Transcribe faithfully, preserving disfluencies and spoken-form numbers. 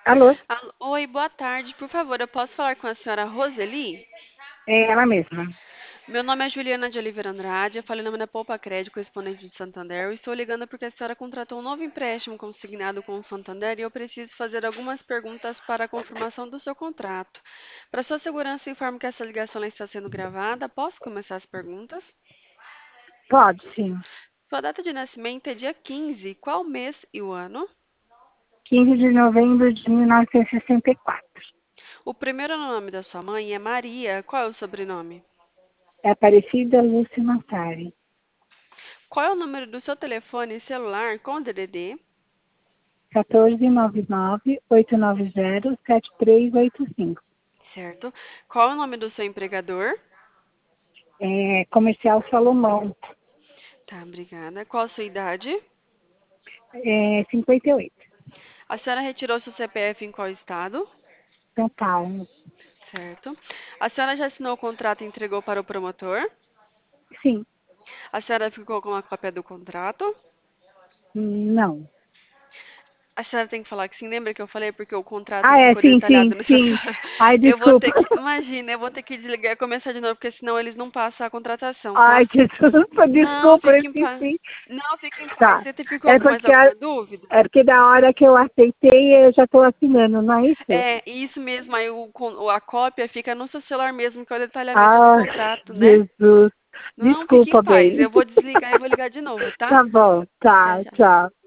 Alô? Alô, oi, boa tarde. Por favor, eu posso falar com a senhora Roseli? É ela mesma. Meu nome é Juliana de Oliveira Andrade, eu falo em nome da Poupa Crédito, correspondente de Santander. Eu estou ligando porque a senhora contratou um novo empréstimo consignado com o Santander e eu preciso fazer algumas perguntas para a confirmação do seu contrato. Para sua segurança, informo que essa ligação ela está sendo gravada. Posso começar as perguntas? Pode, sim. Sua data de nascimento é dia quinze. Qual mês e o ano? quinze de novembro de mil novecentos e sessenta e quatro. O primeiro nome da sua mãe é Maria. Qual é o sobrenome? É Aparecida Lúcia Massari. Qual é o número do seu telefone celular com D D D? quatorze nove nove, oito nove zero, sete três oito cinco. Certo. Qual é o nome do seu empregador? É Comercial Salomão. Tá, obrigada. Qual a sua idade? É cinquenta e oito. A senhora retirou seu C P F em qual estado? São Paulo. Certo. A senhora já assinou o contrato e entregou para o promotor? Sim. A senhora ficou com a cópia do contrato? Não. A senhora tem que falar que sim. Lembra que eu falei porque o contrato Ah, é, ficou sim, sim, detalhado nessa. sim. Ai, Eu vou desculpa. ter que. Imagina, eu vou ter que desligar e começar de novo, porque senão eles não passam a contratação, tá? Ai, desculpa, Não, desculpa, eu fique em paz. esqueci. Não, fique em paz. Tá. Você ficou É com mais porque, a- alguma dúvida? é porque da hora que eu aceitei, eu já estou assinando, não é isso? É, isso mesmo, aí o, con- a cópia fica no seu celular mesmo, que é o detalhamento do Ah, contrato, né? Jesus. Não, fique em Desculpa, paz. bem. Eu vou desligar e vou ligar de novo, tá? Tá bom, Já, tá, já. tchau.